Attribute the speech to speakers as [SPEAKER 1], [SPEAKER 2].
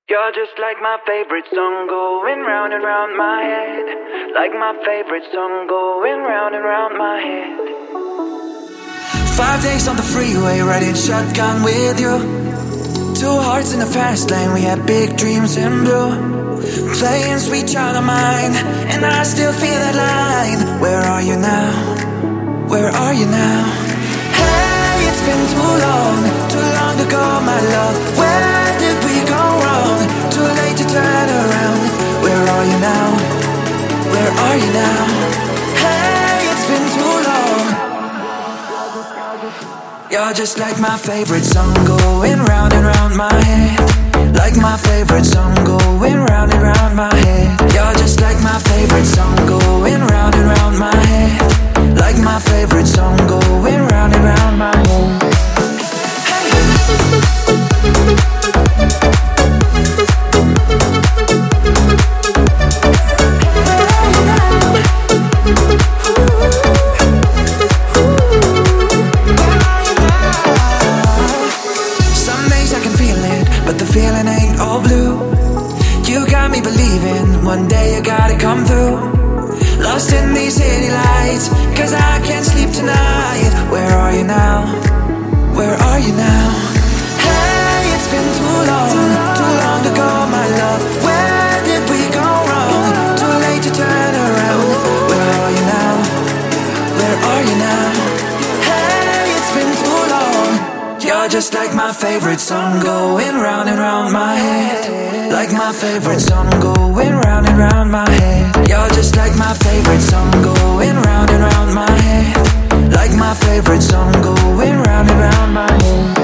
[SPEAKER 1] You're just like my favorite song going round and round my head. Like my favorite song going round and round my head.
[SPEAKER 2] 5 days on the freeway, riding shotgun with you. Two hearts in the fast lane, we had big dreams in blue. Playing Sweet Child of Mine, and I still feel that line. Where are you now? Where are you now? Hey, it's been too long ago, my love. Where did we go wrong? Too late to turn around. Where are you now? Where are you now? Hey, it's been too long. You're just like my favorite song going round and round my head. Like my favorite song going round and round my head. You're just like my favorite song going round and round my head. Like my favorite song going round and round my head. Some days I can feel it, but the feeling ain't all blue. You got me believing one day you gotta come through. Lost in these city lights, cause I can't sleep tonight. Where are you now? Where are you now? Hey, it's been too long ago, my love. Where did we go wrong? Too late to turn around. Where are you now? Where are you now? Hey, it's been too long. You're just like my favorite song going round and round my head. Like my favorite song going round and round my head. You're just like my favorite song going round and round my head. Like my favorite song going round and round my head.